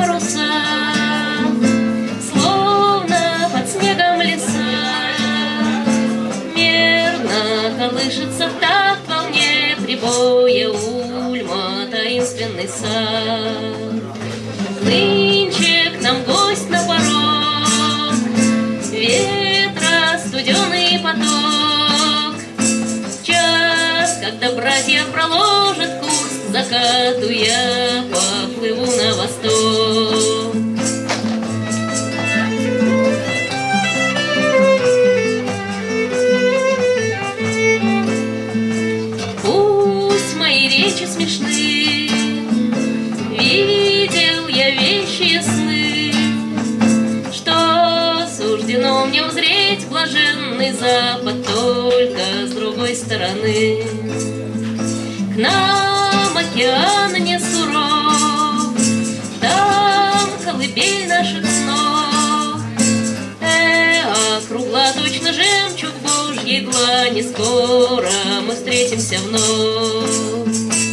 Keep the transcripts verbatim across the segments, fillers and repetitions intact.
паруса, словно под снегом леса. Мерно колышется в такт волне прибоя Ульма, таинственный сад. Нынче к нам гость на порог, ветра студеный поток. Час, когда братья проложат курс к закату, я поплыву на восток. Пусть мои речи смешны, видел я вещи сны, что суждено мне узреть блаженный запад только с другой стороны. К нам океан не суров, там колыбель наших снов. Э, а кругла точно жемчуг Божьей длани, скоро мы встретимся вновь.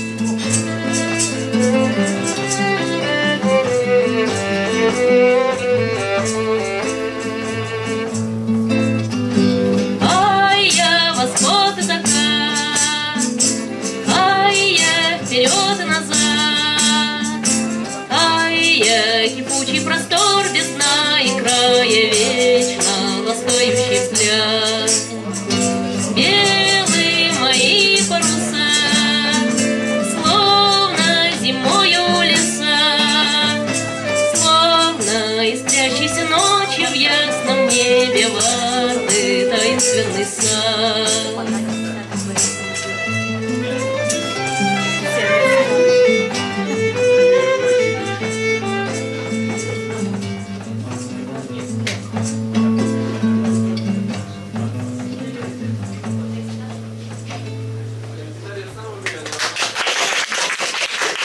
Ай, я восход и закат, ай, я вперед и назад, ай, я кипучий простор без дна и края, вечно ласкающий взгляд. Белые мои паруса, словно зимою леса, словно искрящейся ночью в ясном небе ваты таинственный сад.